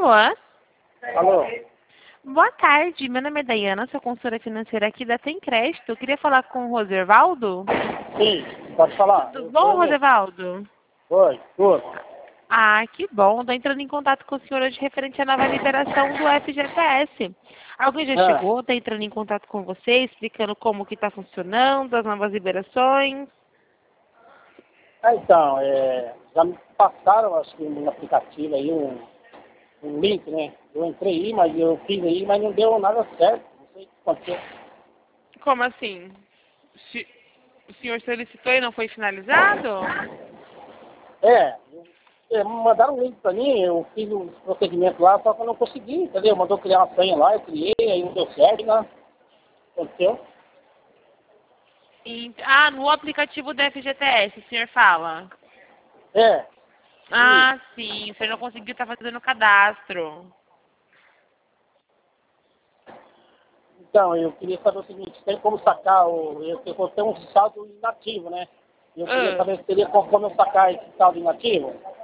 Alô? Boa tarde, meu nome é Dayana, sou consultora financeira aqui da Tem Crédito. Eu queria falar com o Roservaldo. Sim, pode falar. Tudo bom, Roservaldo? Oi, tudo. Ah, que bom. Estou entrando em contato com o senhor hoje referente à nova liberação do FGTS. Alguém já chegou? Está entrando em contato com você, explicando como que está funcionando, as novas liberações? Então, já me passaram, acho que no aplicativo aí, um link, né? Eu entrei aí, mas eu fiz aí, mas não deu nada certo. Não sei o que aconteceu. Como assim? O senhor solicitou e não foi finalizado? Mandaram um link pra mim, eu fiz um procedimento lá, só que eu não consegui, entendeu? Mandou criar uma senha lá, eu criei, aí não deu certo, né? Aconteceu? No aplicativo do FGTS, o senhor fala? É. Ah, sim, o senhor não conseguiu estar fazendo o cadastro. Então, eu queria saber o seguinte, tem como sacar eu vou ter um saldo inativo, né? Eu queria saber se teria como eu sacar esse saldo inativo.